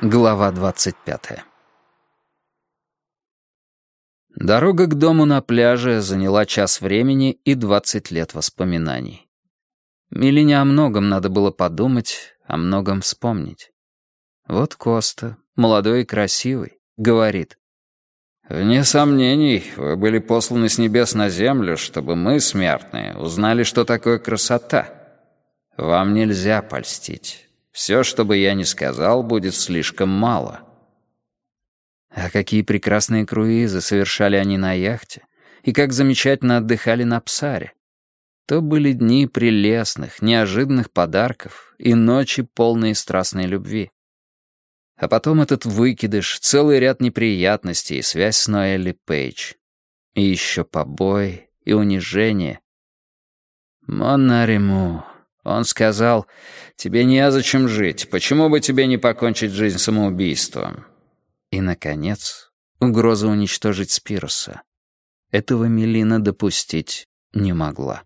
Глава 25. Дорога к дому на пляже заняла час времени и 20 лет воспоминаний. Милине о многом надо было подумать, о многом вспомнить. Вот Коста, молодой и красивый, говорит: «Вне сомнений, вы были посланы с небес на землю, чтобы мы, смертные, узнали, что такое красота. Вам нельзя польстить. Все, что бы я ни сказал, будет слишком мало». А какие прекрасные круизы совершали они на яхте, и как замечательно отдыхали на Псаре. То были дни прелестных, неожиданных подарков и ночи, полные страстной любви. А потом этот выкидыш, целый ряд неприятностей и связь с Ноэлли Пейдж. И еще побои и унижение. «Монариму», он сказал, «тебе незачем жить, почему бы тебе не покончить жизнь самоубийством?» И, наконец, угроза уничтожить Спироса. Этого Мелина допустить не могла.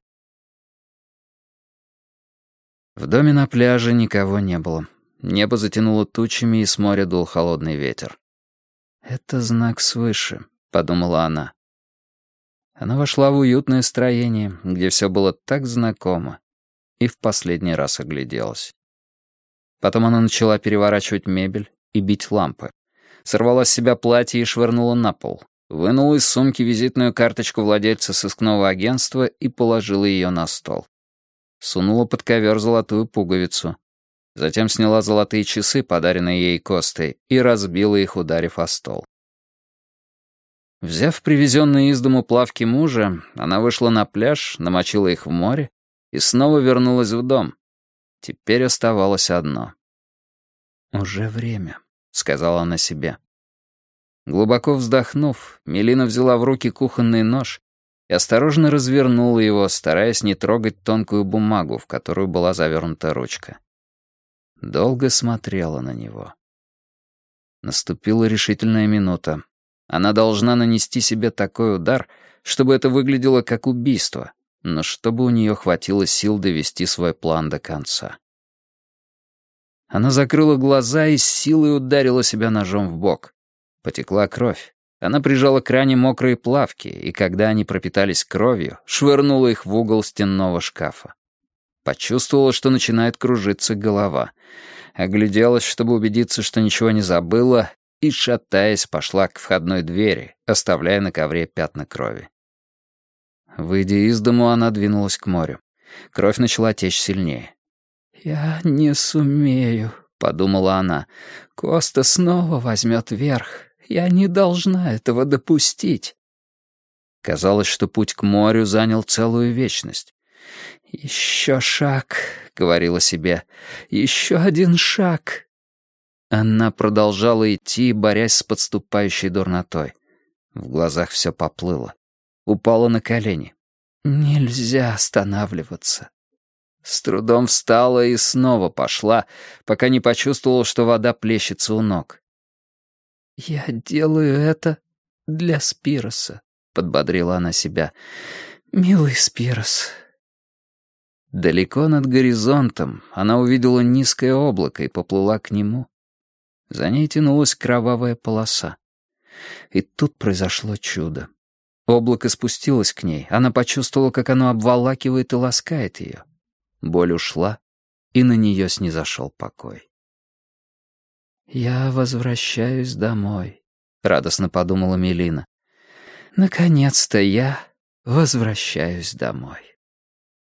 В доме на пляже никого не было. Небо затянуло тучами, и с моря дул холодный ветер. «Это знак свыше», — подумала она. Она вошла в уютное строение, где все было так знакомо, и в последний раз огляделась. Потом она начала переворачивать мебель и бить лампы. Сорвала с себя платье и швырнула на пол. Вынула из сумки визитную карточку владельца сыскного агентства и положила ее на стол. Сунула под ковер золотую пуговицу. Затем сняла золотые часы, подаренные ей Костой, и разбила их, ударив о стол. Взяв привезенные из дому плавки мужа, она вышла на пляж, намочила их в море и снова вернулась в дом. Теперь оставалось одно. «Уже время», — сказала она себе. Глубоко вздохнув, Мелина взяла в руки кухонный нож и осторожно развернула его, стараясь не трогать тонкую бумагу, в которую была завернута ручка. Долго смотрела на него. Наступила решительная минута. Она должна нанести себе такой удар, чтобы это выглядело как убийство, но чтобы у нее хватило сил довести свой план до конца. Она закрыла глаза и с силой ударила себя ножом в бок. Потекла кровь. Она прижала к ране мокрые плавки, и когда они пропитались кровью, швырнула их в угол стенного шкафа. Почувствовала, что начинает кружиться голова. Огляделась, чтобы убедиться, что ничего не забыла, и, шатаясь, пошла к входной двери, оставляя на ковре пятна крови. Выйдя из дому, она двинулась к морю. Кровь начала течь сильнее. «Я не сумею», — подумала она. «Коста снова возьмет верх. Я не должна этого допустить». Казалось, что путь к морю занял целую вечность. «Еще шаг», — говорила себе, — «еще один шаг». Она продолжала идти, борясь с подступающей дурнотой. В глазах все поплыло. Упала на колени. Нельзя останавливаться. С трудом встала и снова пошла, пока не почувствовала, что вода плещется у ног. «Я делаю это для Спироса», — подбодрила она себя. «Милый Спирос». Далеко над горизонтом она увидела низкое облако и поплыла к нему. За ней тянулась кровавая полоса. И тут произошло чудо. Облако спустилось к ней, она почувствовала, как оно обволакивает и ласкает ее. Боль ушла, и на нее снизошел покой. «Я возвращаюсь домой», — радостно подумала Мелина. «Наконец-то я возвращаюсь домой».